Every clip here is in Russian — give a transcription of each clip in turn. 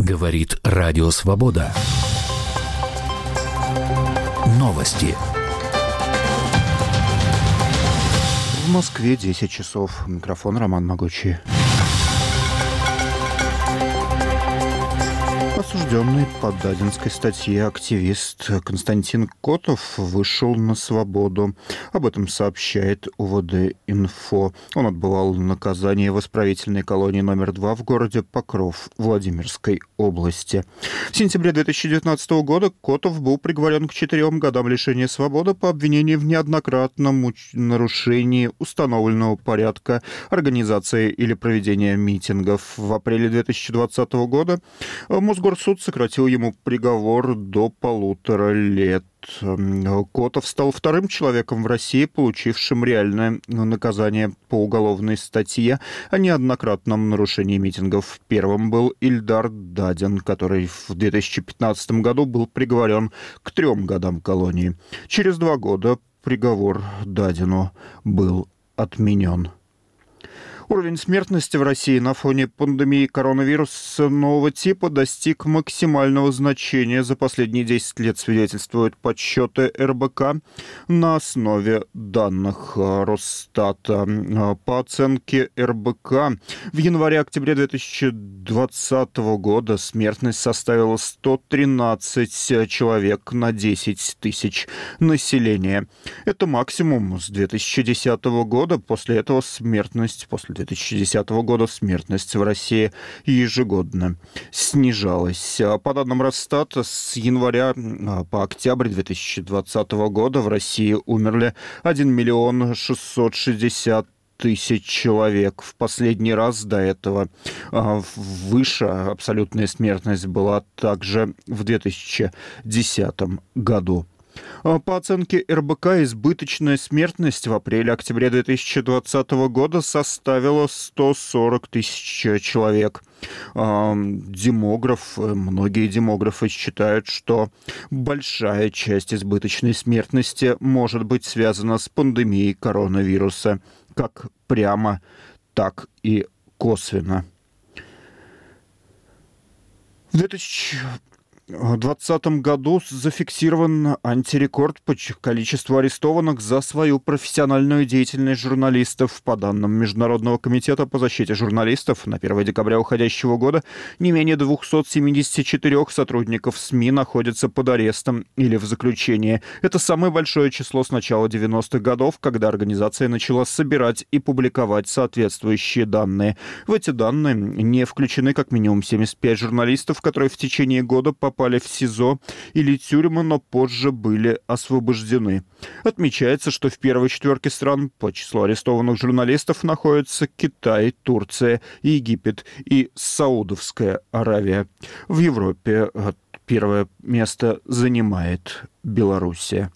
Говорит Радио Свобода. Новости. В Москве 10 часов. Микрофон Роман Могучий. Осужденный по Дадинской статье активист Константин Котов вышел на свободу. Об этом сообщает УВД-Инфо. Он отбывал наказание в исправительной колонии номер 2 в городе Покров Владимирской области. В сентябре 2019 года Котов был приговорен к 4 годам лишения свободы по обвинению в неоднократном нарушении установленного порядка организации или проведения митингов. В апреле 2020 года Мосгорсуд сократил ему приговор до 1,5 лет. Котов стал вторым человеком в России, получившим реальное наказание по уголовной статье о неоднократном нарушении митингов. Первым был Ильдар Дадин, который в 2015 году был приговорен к 3 годам колонии. Через 2 года приговор Дадину был отменен. Уровень смертности в России на фоне пандемии коронавируса нового типа достиг максимального значения за последние 10 лет, свидетельствуют подсчеты РБК на основе данных Росстата. По оценке РБК, в январе-октябре 2020 года смертность составила 113 человек на 10 тысяч населения. Это максимум с 2010 года. После 2010 года смертность в России ежегодно снижалась. По данным Росстата, с января по октябрь 2020 года в России умерли 1 миллион 660 тысяч человек. В последний раз до этого выше абсолютная смертность была также в 2010 году. По оценке РБК, избыточная смертность в апреле-октябре 2020 года составила 140 тысяч человек. Многие демографы считают, что большая часть избыточной смертности может быть связана с пандемией коронавируса, как прямо, так и косвенно. В 2020 году зафиксирован антирекорд по количеству арестованных за свою профессиональную деятельность журналистов. По данным Международного комитета по защите журналистов, на 1 декабря уходящего года не менее 274 сотрудников СМИ находятся под арестом или в заключении. Это самое большое число с начала 90-х годов, когда организация начала собирать и публиковать соответствующие данные. В эти данные не включены как минимум 75 журналистов, которые в течение года попали в СИЗО или тюрьмы, но позже были освобождены. Отмечается, что в первой 4 стран по числу арестованных журналистов находятся Китай, Турция, Египет и Саудовская Аравия. В Европе первое место занимает Белоруссия.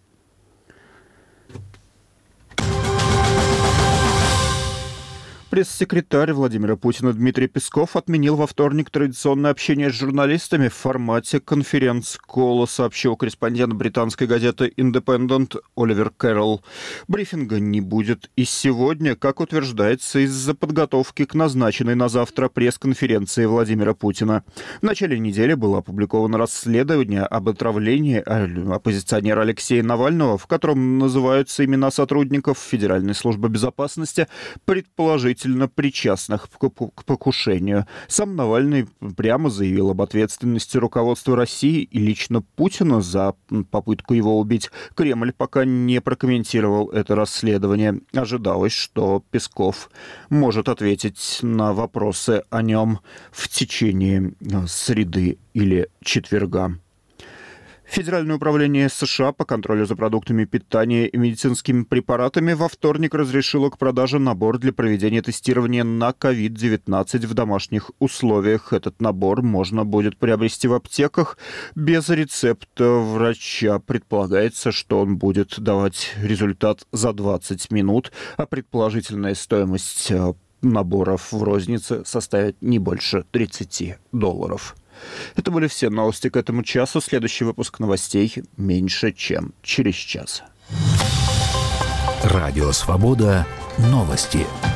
Пресс-секретарь Владимира Путина Дмитрий Песков отменил во вторник традиционное общение с журналистами в формате конференц-колла, сообщил корреспондент британской газеты «Индепендент» Оливер Кэрролл. Брифинга не будет и сегодня, как утверждается, из-за подготовки к назначенной на завтра пресс-конференции Владимира Путина. В начале недели было опубликовано расследование об отравлении оппозиционера Алексея Навального, в котором называются имена сотрудников Федеральной службы безопасности, предположительно причастных к покушению. Сам Навальный прямо заявил об ответственности руководства России и лично Путина за попытку его убить. Кремль пока не прокомментировал это расследование. Ожидалось, что Песков может ответить на вопросы о нем в течение среды или четверга. Федеральное управление США по контролю за продуктами питания и медицинскими препаратами во вторник разрешило к продаже набор для проведения тестирования на COVID-19 в домашних условиях. Этот набор можно будет приобрести в аптеках без рецепта врача. Предполагается, что он будет давать результат за 20 минут, а предположительная стоимость наборов в рознице составит не больше $30. Это были все новости к этому часу. Следующий выпуск новостей меньше, чем через час. Радио «Свобода». Новости.